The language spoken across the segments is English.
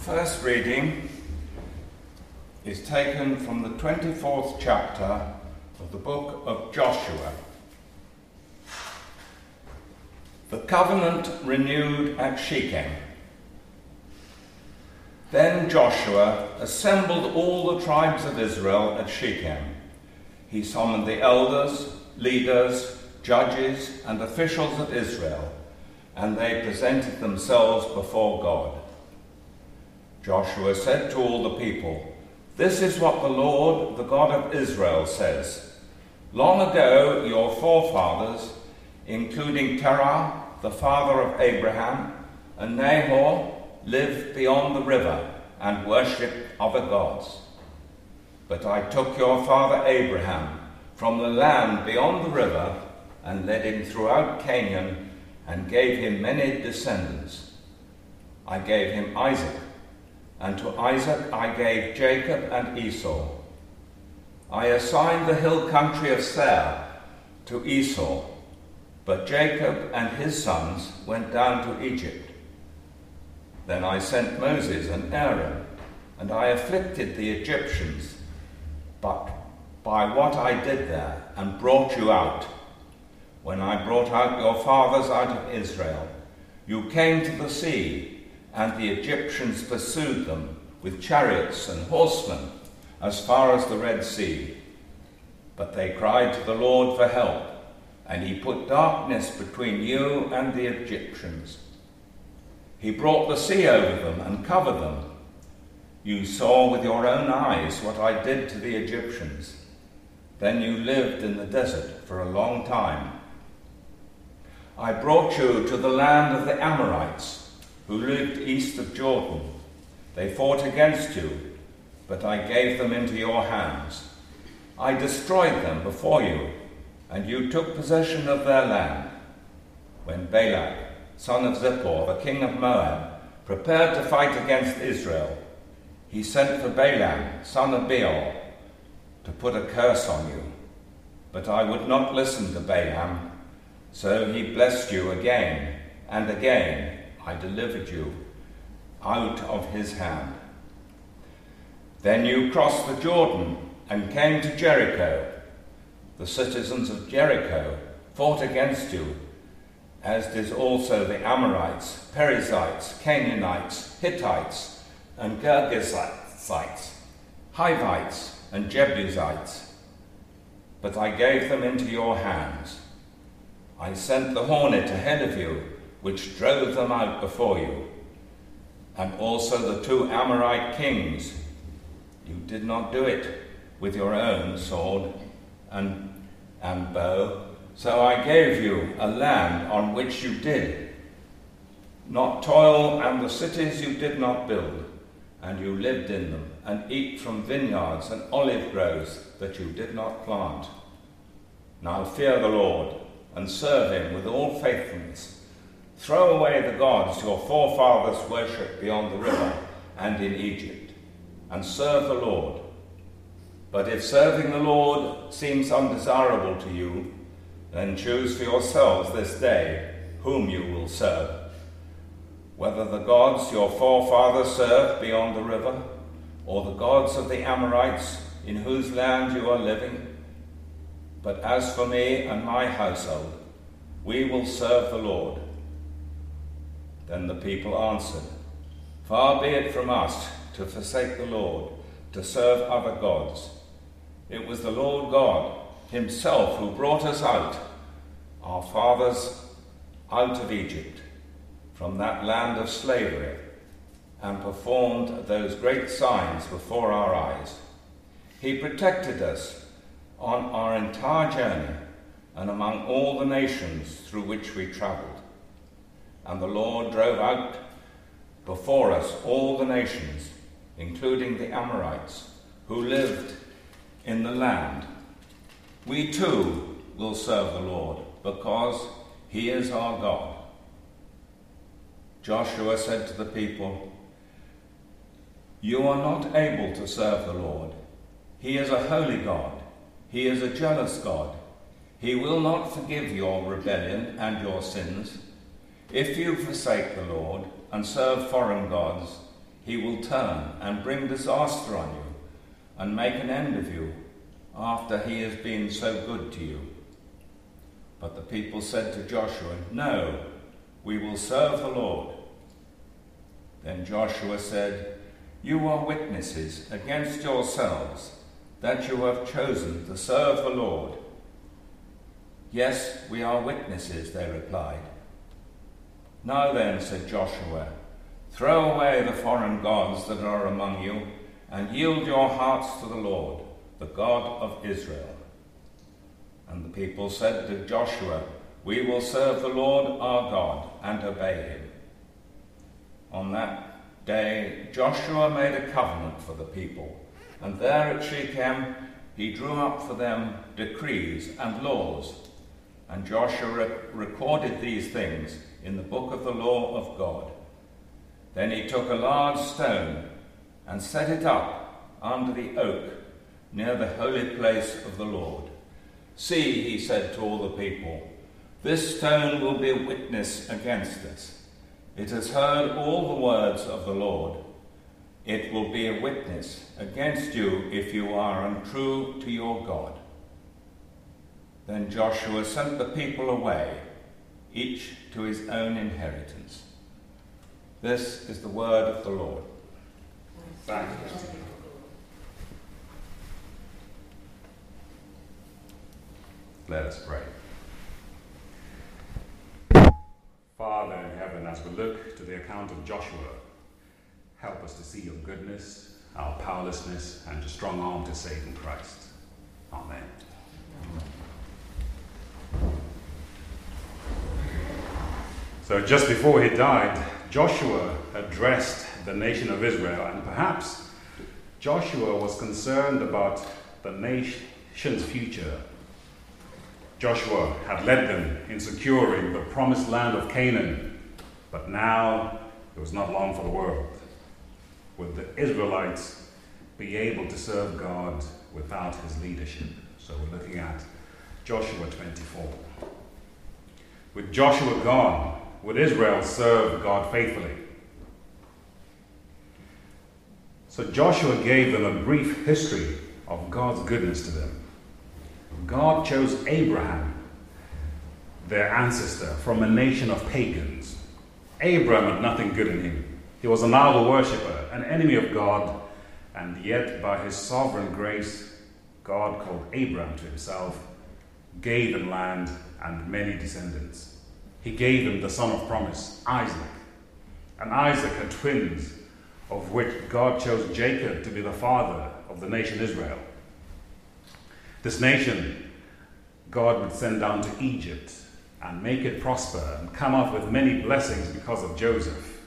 first reading is taken from the 24th chapter of the book of Joshua. The covenant renewed at Shechem. Then Joshua assembled all the tribes of Israel at Shechem. He summoned the elders, leaders, judges, and officials of Israel, and they presented themselves before God. Joshua said to all the people, "This is what the Lord, the God of Israel, says. Long ago your forefathers, including Terah, the father of Abraham, and Nahor, lived beyond the river and worshipped other gods. But I took your father Abraham from the land beyond the river and led him throughout Canaan and gave him many descendants. I gave him Isaac, and to Isaac I gave Jacob and Esau. I assigned the hill country of Seir to Esau, but Jacob and his sons went down to Egypt. Then I sent Moses and Aaron, and I afflicted the Egyptians, but by what I did there, and brought you out. When I brought out your fathers out of Israel, you came to the sea, and the Egyptians pursued them with chariots and horsemen as far as the Red Sea. But they cried to the Lord for help, and he put darkness between you and the Egyptians. He brought the sea over them and covered them. You saw with your own eyes what I did to the Egyptians. Then you lived in the desert for a long time. I brought you to the land of the Amorites, who lived east of Jordan. They fought against you, but I gave them into your hands. I destroyed them before you, and you took possession of their land. When Balak, son of Zippor, the king of Moab, prepared to fight against Israel, he sent for Balaam, son of Beor, to put a curse on you. But I would not listen to Balaam, so he blessed you again, and again I delivered you out of his hand. Then you crossed the Jordan and came to Jericho. The citizens of Jericho fought against you, as did also the Amorites, Perizzites, Canaanites, Hittites, and Girgashites, Hivites, and Jebusites. But I gave them into your hands. I sent the hornet ahead of you, which drove them out before you, and also the 2 Amorite kings. You did not do it with your own sword and bow, so I gave you a land on which you did not toil, and the cities you did not build, and you lived in them, and eat from vineyards and olive groves that you did not plant. Now fear the Lord, and serve him with all faithfulness. Throw away the gods your forefathers worshipped beyond the river and in Egypt, and serve the Lord. But if serving the Lord seems undesirable to you, then choose for yourselves this day whom you will serve, whether the gods your forefathers served beyond the river, or the gods of the Amorites in whose land you are living. But as for me and my household, we will serve the Lord." Then the people answered, "Far be it from us to forsake the Lord, to serve other gods. It was the Lord God himself who brought us out, our fathers, out of Egypt, from that land of slavery, and performed those great signs before our eyes. He protected us on our entire journey and among all the nations through which we traveled. And the Lord drove out before us all the nations, including the Amorites, who lived in the land. We too will serve the Lord, because he is our God." Joshua said to the people, "You are not able to serve the Lord. He is a holy God. He is a jealous God. He will not forgive your rebellion and your sins. If you forsake the Lord and serve foreign gods, he will turn and bring disaster on you and make an end of you after he has been so good to you. But the people said to Joshua, "No, we will serve the Lord." Then Joshua said, "You are witnesses against yourselves that you have chosen to serve the Lord." "Yes, we are witnesses," they replied. "Now then," said Joshua, "throw away the foreign gods that are among you and yield your hearts to the Lord, the God of Israel." And the people said to Joshua, "We will serve the Lord our God and obey him." On that day Joshua made a covenant for the people, and there at Shechem he drew up for them decrees and laws. And Joshua recorded these things in the book of the law of God. Then he took a large stone and set it up under the oak near the holy place of the Lord. "See," he said to all the people, "this stone will be a witness against us. It has heard all the words of the Lord. It will be a witness against you if you are untrue to your God." Then Joshua sent the people away, each to his own inheritance. This is the word of the Lord. Thanks be to God. Let us pray. Father in heaven, as we look to the account of Joshua, help us to see your goodness, our powerlessness, and your strong arm to save in Christ. Amen. So just before he died, Joshua addressed the nation of Israel, and perhaps Joshua was concerned about the nation's future. Joshua had led them in securing the promised land of Canaan, but now it was not long for the world. Would the Israelites be able to serve God without his leadership? So we're looking at Joshua 24. With Joshua gone, would Israel serve God faithfully? So Joshua gave them a brief history of God's goodness to them. God chose Abraham, their ancestor, from a nation of pagans. Abraham had nothing good in him. He was an idol worshipper, an enemy of God, and yet by his sovereign grace, God called Abraham to himself, gave him land and many descendants. He gave him the son of promise, Isaac. And Isaac had twins, of which God chose Jacob to be the father of the nation Israel. This nation, God would send down to Egypt and make it prosper and come up with many blessings because of Joseph.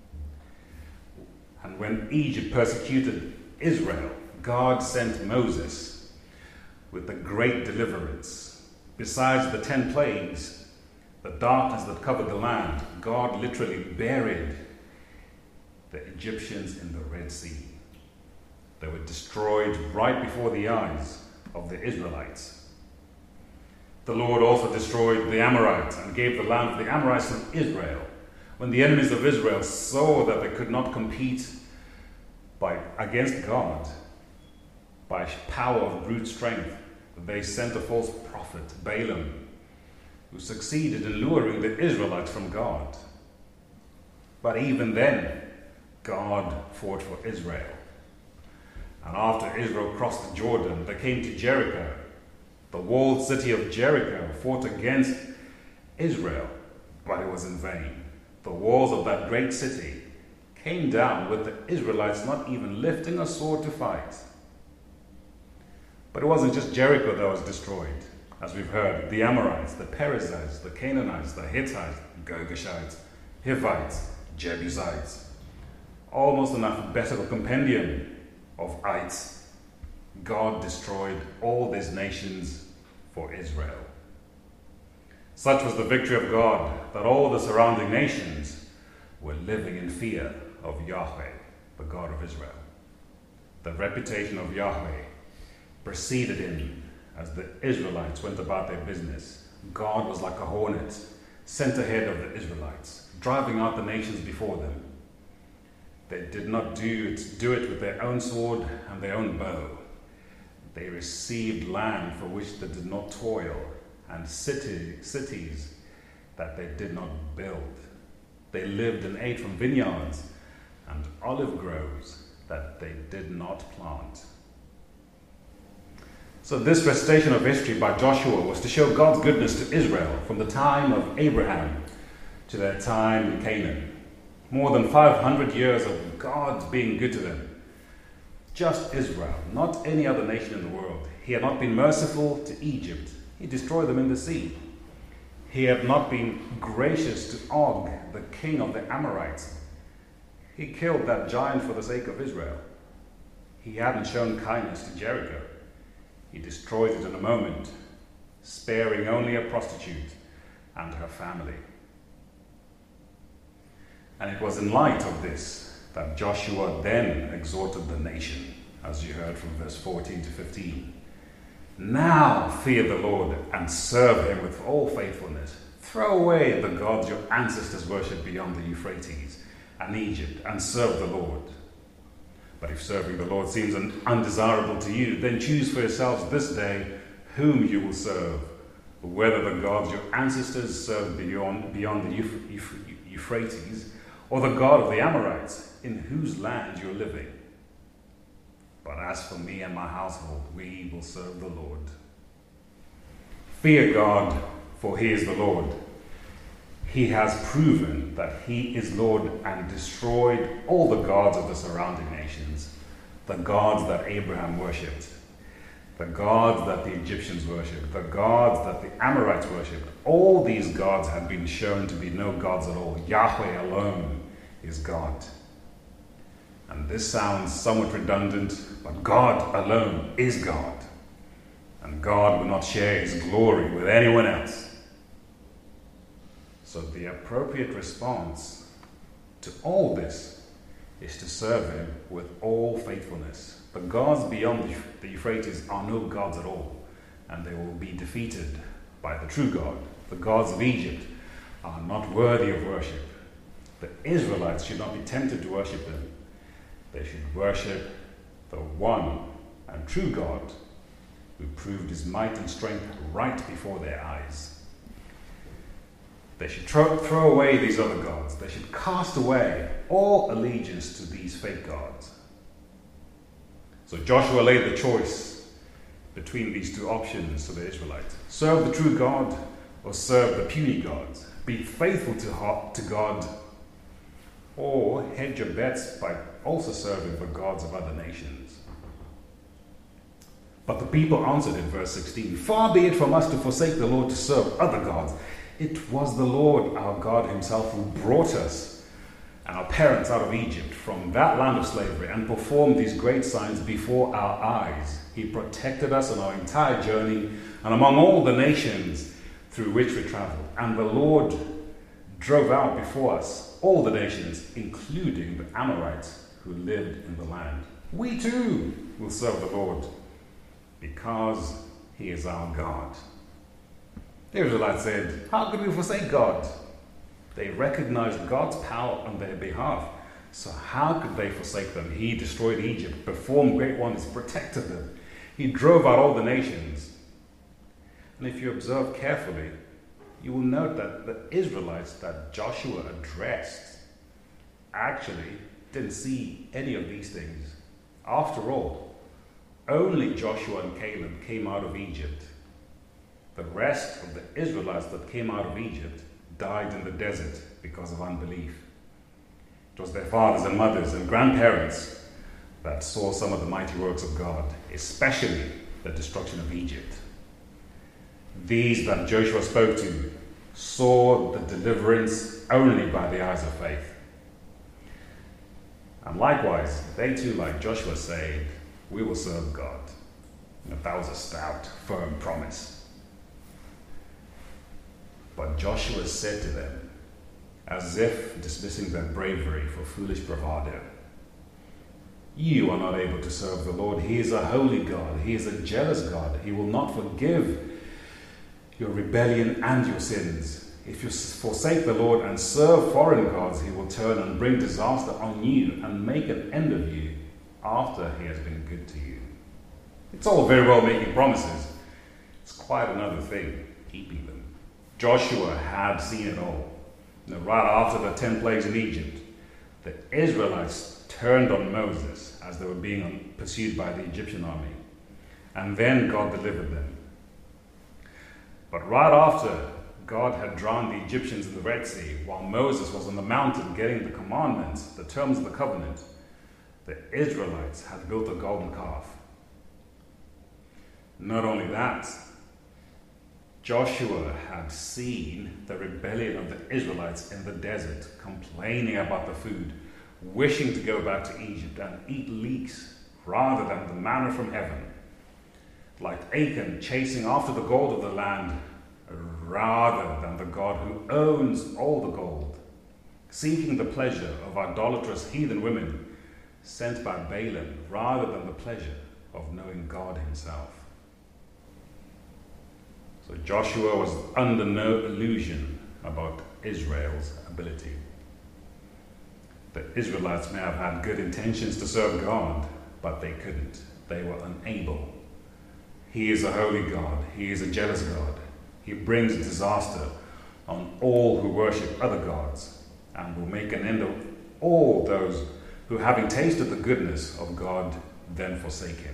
And when Egypt persecuted Israel, God sent Moses with the great deliverance. Besides the 10 plagues, the darkness that covered the land, God literally buried the Egyptians in the Red Sea. They were destroyed right before the eyes of the Israelites. The Lord also destroyed the Amorites and gave the land to the Amorites to Israel. When the enemies of Israel saw that they could not compete against God by power of brute strength, they sent a false prophet, Balaam, who succeeded in luring the Israelites from God. But even then, God fought for Israel. And after Israel crossed the Jordan, they came to Jericho. The walled city of Jericho fought against Israel, but it was in vain. The walls of that great city came down with the Israelites not even lifting a sword to fight. But it wasn't just Jericho that was destroyed. As we've heard, the Amorites, the Perizzites, the Canaanites, the Hittites, Girgashites, Hivites, Jebusites. Almost an alphabetical compendium of ites. God destroyed all these nations for Israel. Such was the victory of God that all the surrounding nations were living in fear of Yahweh, the God of Israel. The reputation of Yahweh preceded him as the Israelites went about their business. God was like a hornet sent ahead of the Israelites, driving out the nations before them. They did not do it with their own sword and their own bow. They received land for which they did not toil, and cities that they did not build. They lived and ate from vineyards and olive groves that they did not plant. So this recitation of history by Joshua was to show God's goodness to Israel from the time of Abraham to their time in Canaan. More than 500 years of God being good to them. Just Israel, not any other nation in the world. He had not been merciful to Egypt. He destroyed them in the sea. He had not been gracious to Og, the king of the Amorites. He killed that giant for the sake of Israel. He hadn't shown kindness to Jericho. He destroyed it in a moment, sparing only a prostitute and her family. And it was in light of this that Joshua then exhorted the nation, as you heard from verse 14 to 15. Now fear the Lord and serve him with all faithfulness. Throw away the gods your ancestors worshipped beyond the Euphrates and Egypt, and serve the Lord. But if serving the Lord seems undesirable to you, then choose for yourselves this day whom you will serve, whether the gods your ancestors served beyond the Euphrates, or the God of the Amorites, in whose land you're living. But as for me and my household, we will serve the Lord. Fear God, for he is the Lord. He has proven that he is Lord and destroyed all the gods of the surrounding nations, the gods that Abraham worshipped, the gods that the Egyptians worshipped, the gods that the Amorites worshipped. All these gods have been shown to be no gods at all. Yahweh alone is God. And this sounds somewhat redundant, but God alone is God. And God will not share his glory with anyone else. So the appropriate response to all this is to serve him with all faithfulness. The gods beyond the Euphrates are no gods at all, and they will be defeated by the true God. The gods of Egypt are not worthy of worship. The Israelites should not be tempted to worship them. They should worship the one and true God who proved his might and strength right before their eyes. They should throw away these other gods. They should cast away all allegiance to these fake gods. So Joshua laid the choice between these two options to the Israelites. Serve the true God or serve the puny gods. Be faithful to God, or hedge your bets by also serving the gods of other nations. But the people answered in verse 16, "Far be it from us to forsake the Lord to serve other gods. It was the Lord our God himself who brought us and our parents out of Egypt from that land of slavery and performed these great signs before our eyes. He protected us on our entire journey and among all the nations through which we traveled. And the Lord drove out before us all the nations, including the Amorites who lived in the land. We too will serve the Lord because he is our God." The Israelites said, "How could we forsake God?" They recognized God's power on their behalf. So how could they forsake them? He destroyed Egypt, performed great wonders, protected them. He drove out all the nations. And if you observe carefully, you will note that the Israelites that Joshua addressed actually didn't see any of these things. After all, only Joshua and Caleb came out of Egypt. The rest of the Israelites that came out of Egypt died in the desert because of unbelief. It was their fathers and mothers and grandparents that saw some of the mighty works of God, especially the destruction of Egypt. These that Joshua spoke to saw the deliverance only by the eyes of faith. And likewise, they too, like Joshua, said, "We will serve God." That was a stout, firm promise. But Joshua said to them, as if dismissing their bravery for foolish bravado, "You are not able to serve the Lord. He is a holy God. He is a jealous God. He will not forgive your rebellion and your sins. if you forsake the Lord and serve foreign gods, he will turn and bring disaster on you and make an end of you after he has been good to you. It's all very well making promises. It's quite another thing keeping them. Joshua had seen it all. Right after the 10 plagues in Egypt, the Israelites turned on Moses as they were being pursued by the Egyptian army. And then God delivered them. But right after God had drowned the Egyptians in the Red Sea, while Moses was on the mountain getting the commandments, the terms of the covenant, the Israelites had built a golden calf. Not only that, Joshua had seen the rebellion of the Israelites in the desert, complaining about the food, wishing to go back to Egypt and eat leeks rather than the manna from heaven. Like Achan chasing after the gold of the land rather than the God who owns all the gold, seeking the pleasure of idolatrous heathen women sent by Balaam rather than the pleasure of knowing God himself. So Joshua was under no illusion about Israel's ability. The Israelites may have had good intentions to serve God, but they couldn't. They were unable. He is a holy God. He is a jealous God. He brings disaster on all who worship other gods and will make an end of all those who, having tasted the goodness of God, then forsake him.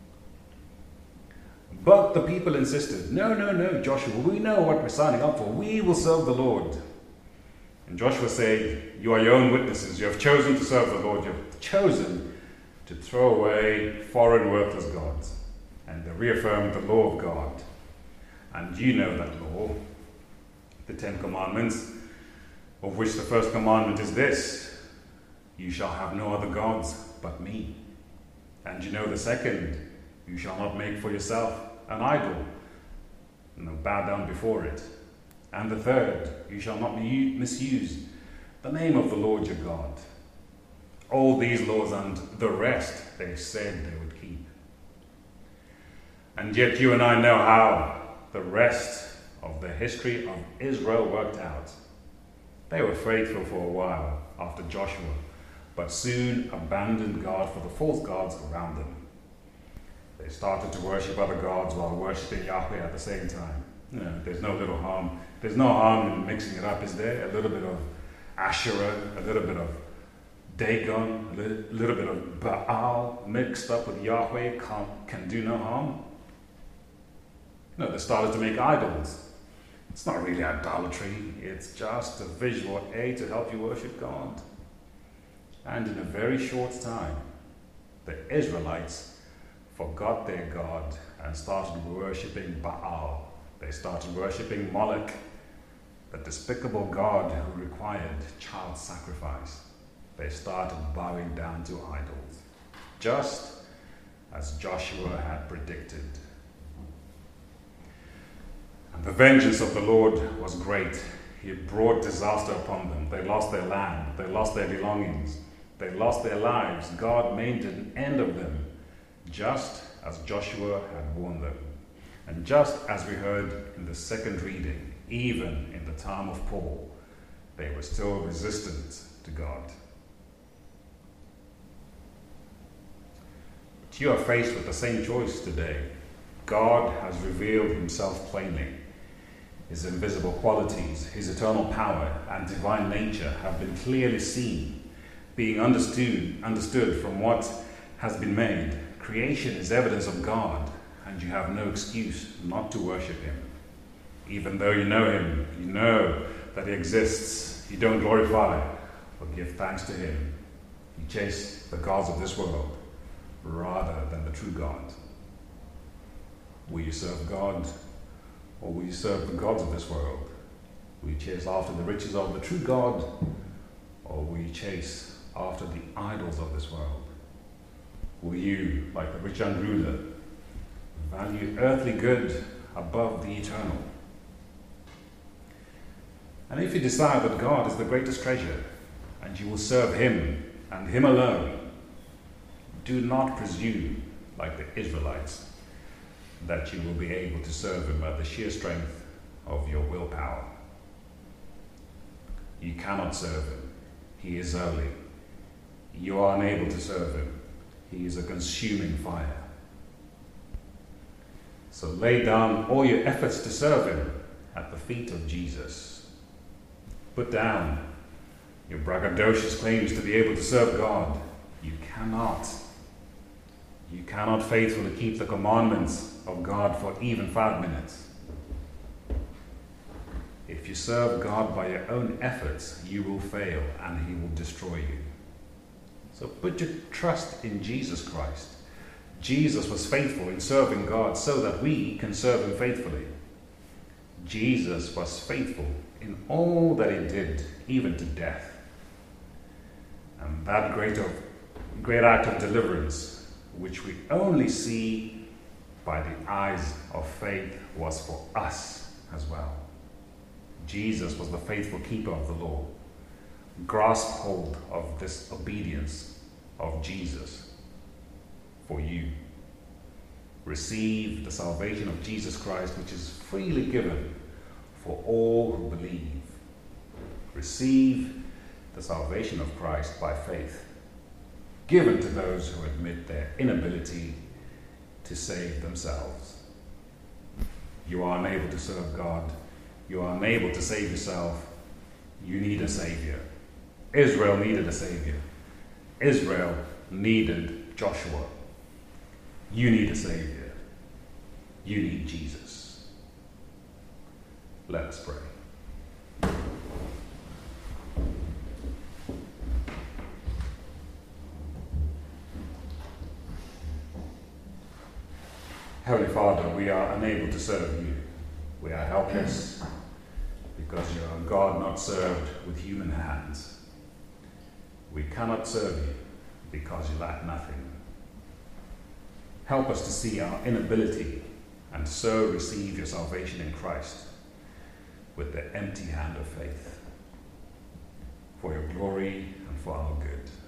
But the people insisted, no, Joshua, we know what we're signing up for. We will serve the Lord. And Joshua said, you are your own witnesses. You have chosen to serve the Lord. You have chosen to throw away foreign worthless gods and to reaffirm the law of God. And you know that law, the 10 Commandments, of which the first commandment is this: you shall have no other gods but me. And you know the second: you shall not make for yourself an idol, and bow down before it. And the third: you shall not misuse the name of the Lord your God. All these laws and the rest they said they would keep. And yet you and I know how the rest of the history of Israel worked out. They were faithful for a while after Joshua, but soon abandoned God for the false gods around them. They started to worship other gods while worshipping Yahweh at the same time. There's no little harm. There's no harm in mixing it up, is there? A little bit of Asherah, a little bit of Dagon, a little bit of Baal mixed up with Yahweh can do no harm. They started to make idols. It's not really idolatry. It's just a visual aid to help you worship God. And in a very short time, the Israelites forgot their God and started worshipping Baal. They started worshipping Moloch, the despicable God who required child sacrifice. They started bowing down to idols, just as Joshua had predicted. And the vengeance of the Lord was great. He brought disaster upon them. They lost their land. They lost their belongings. They lost their lives. God made an end of them, just as Joshua had warned them. And just as we heard in the second reading, even in the time of Paul, they were still resistant to God. But you are faced with the same choice today. God has revealed himself plainly. His invisible qualities, his eternal power, and divine nature have been clearly seen, being understood from what has been made. Creation is evidence of God, and you have no excuse not to worship him. Even though you know him, you know that he exists, you don't glorify or give thanks to him. You chase the gods of this world rather than the true God. Will you serve God, or will you serve the gods of this world? Will you chase after the riches of the true God, or will you chase after the idols of this world? Will you, like the rich young ruler, value earthly good above the eternal? And if you decide that God is the greatest treasure, and you will serve him and him alone, do not presume, like the Israelites, that you will be able to serve him by the sheer strength of your willpower. You cannot serve him. He is holy. You are unable to serve him. He is a consuming fire. So lay down all your efforts to serve him at the feet of Jesus. Put down your braggadocious claims to be able to serve God. You cannot. You cannot faithfully keep the commandments of God for even 5 minutes. If you serve God by your own efforts, you will fail and he will destroy you. So put your trust in Jesus Christ. Jesus was faithful in serving God so that we can serve him faithfully. Jesus was faithful in all that he did, even to death. And that great act of deliverance, which we only see by the eyes of faith, was for us as well. Jesus was the faithful keeper of the law. Grasp hold of this obedience of Jesus for you. Receive the salvation of Jesus Christ, which is freely given for all who believe. Receive the salvation of Christ by faith, given to those who admit their inability to save themselves. You are unable to serve God. You are unable to save yourself. You need a Savior. Israel needed a Savior. Israel needed Joshua. You need a Savior. You need Jesus. Let us pray. Heavenly Father, we are unable to serve you. We are helpless because you are a God not served with human hands. We cannot serve you because you lack nothing. Help us to see our inability and so receive your salvation in Christ with the empty hand of faith, for your glory and for our good.